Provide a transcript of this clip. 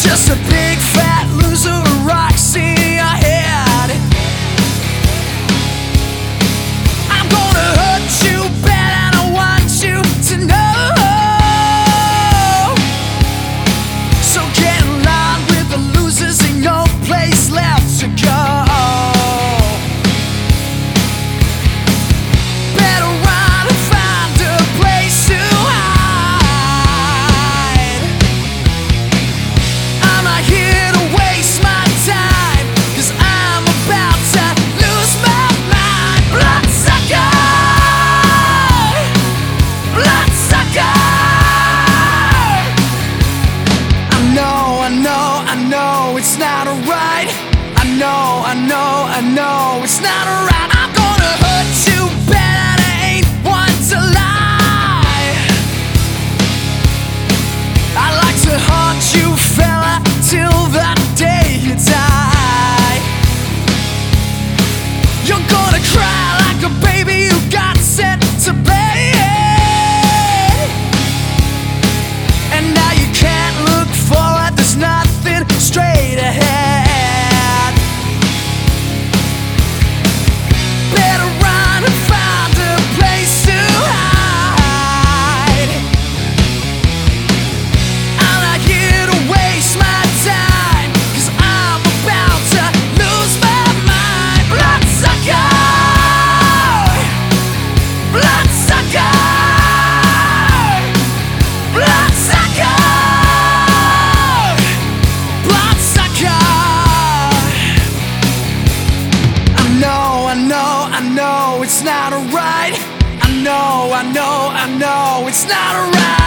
Just a big fat loser with rocks in your head. I'm gonna hurt you bad and I want you to know. So get in line with the losers, ain't no place left to go. Better run and find a place to hide. I'm not here to waste my time, 'cause I'm about to lose my mind. Bloodsucker, bloodsucker. I know it's not right. I know it's not right. I'm gonna hurt you bad and I ain't one to lie. I like to haunt you, fella, till the day you die. You're gonna cry like a baby who got sent to bed. And now you can't look forward, there's nothing straight ahead. Better run and find a place to hide. I'm not here to waste my time, 'cause I'm about to lose my mind. Bloodsucker, bloodsucker, bloodsucker, bloodsucker. I know it's not right. I know it's not right.